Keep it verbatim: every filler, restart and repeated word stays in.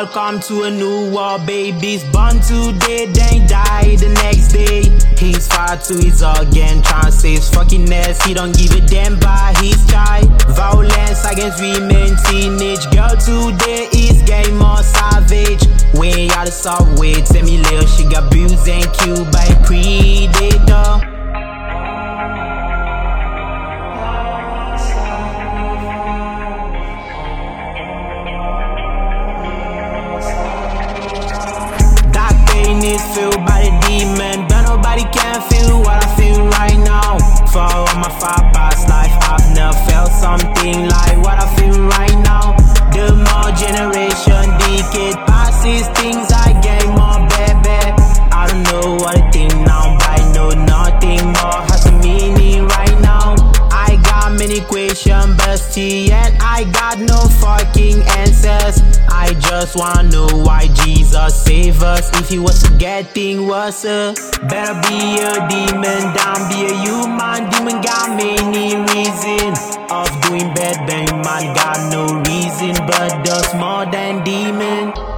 Welcome to a new world, babies born today, then die the next day. He's fired to his organ, trying to save his fucking ass. He don't give a damn by his child. Violence against women, teenage girl today is getting more savage. Way out of subway, tell me little she got abused and killed by a predator. Is filled by the demon, but nobody can feel what I feel right now. For all my far past life, I've never felt something like what I feel right now. The more generation decade passes, things I get more baby. I don't know what I think now, but I know nothing more has a meaning right now. I got many questions, but still yet I got no fucking answers. I just wanna know why Jesus saved us if he was getting worse. uh, Better be a demon, don't be a human. Demon got many reasons of doing bad, but human got no reason, but does more than demon.